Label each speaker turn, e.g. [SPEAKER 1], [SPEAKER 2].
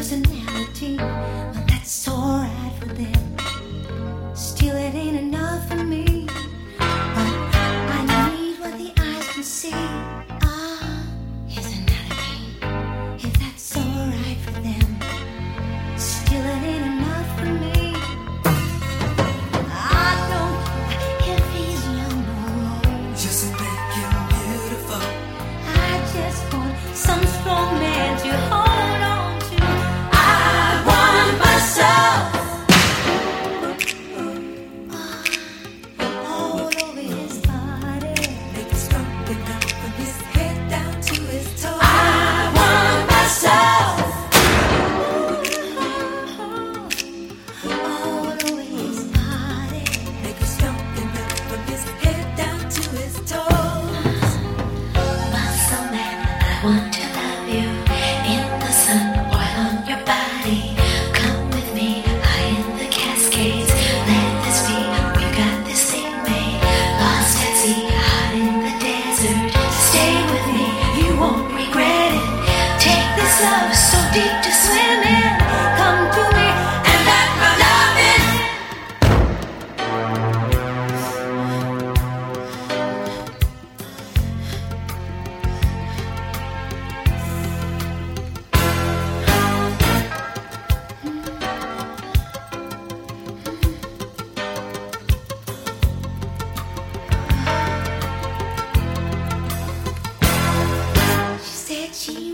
[SPEAKER 1] personality. Well, that's alright for them. Still, it ain't enough for me. But I need what the eyes can see. Here's another if that's alright for them. Still, it ain't enough for me. I don't care if he's young or old.
[SPEAKER 2] Just make him beautiful.
[SPEAKER 1] I just want some strong man to hold on to. I want myself all over his body.
[SPEAKER 2] Make it strong enough from his head down to his toes.
[SPEAKER 1] I want myself all over his body.
[SPEAKER 2] Make it strong enough from his head down to his toes.
[SPEAKER 3] Muscle man, I want to love you. In the sun, oil on your body. Come with me, high in the Cascades. Let this be, we've got this thing made. Lost at sea, hot in the desert. Stay with me, you won't regret it. Take this love so deep to swim in.
[SPEAKER 1] Come to me and let my love in. She said she